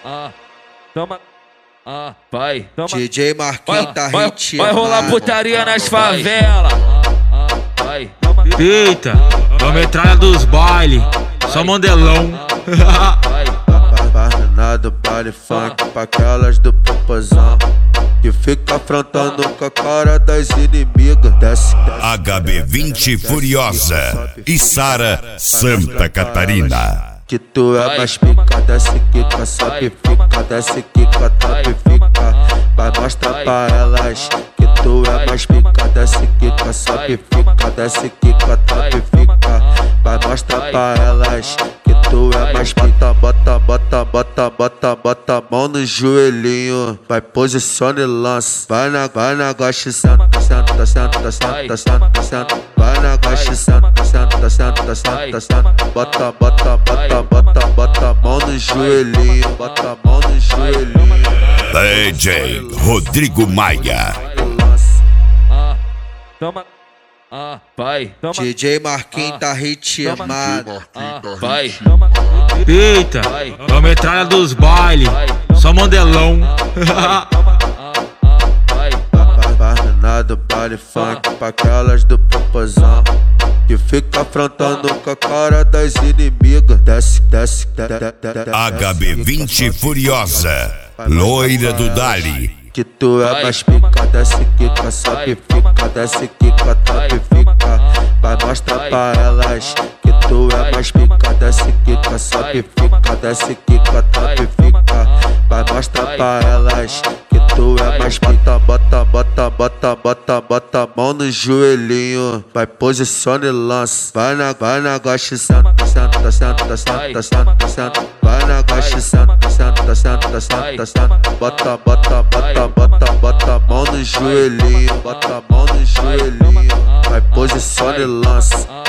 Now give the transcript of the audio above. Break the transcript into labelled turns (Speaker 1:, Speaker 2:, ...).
Speaker 1: toma, vai, toma.
Speaker 2: DJ Marquinhos tá ritando.
Speaker 1: Vai rolar putaria nas favelas. Vai,
Speaker 3: Eita, a metralha dos baile, só mandelão.
Speaker 2: Vai do baile funk pra aquelas do popozão que fica afrontando com a cara das inimigas. Desce,
Speaker 4: HB20 Furiosa e Sara Santa Catarina.
Speaker 2: Que tu é mais pica, desce quica, sobe fica, desce quica, top fica. Vai mostrar pra elas que tu é mais pica, desce quica, sobe fica, desce quica, top fica. Vai mostrar pra elas que tu é mais pica. Bota a mão no joelhinho, vai posiciona e lança. Vai na goste, senta. Vai na goste, senta. Bota a mão no joelhinho, bota a mão no joelhinho.
Speaker 4: DJ Rodrigo Maia.
Speaker 1: toma, vai, toma.
Speaker 2: DJ Marquinhos tá ritmado.
Speaker 1: Vai, toma.
Speaker 3: Eita, a metralha dos baile, só mandelão.
Speaker 2: Vai do baile funk pra aquelas do popozão que fica afrontando com a cara das inimigas. Desce.
Speaker 4: HB20 Furiosa, loira do Dali.
Speaker 2: Que tu é mais pica, desce quica, sobe fica, desce quica, top fica. Vai mostrar pra elas que tu é mais pica, desce quica, sobe fica, desce quica, top fica. Vai mostrar pra elas que tu é mais pica. Bota a mão no joelhinho, vai posiciona e lança. Vai na goste, senta. Vai na goste, senta. Bota a mão no joelhinho, bota a mão no joelhinho, vai posiciona e lança.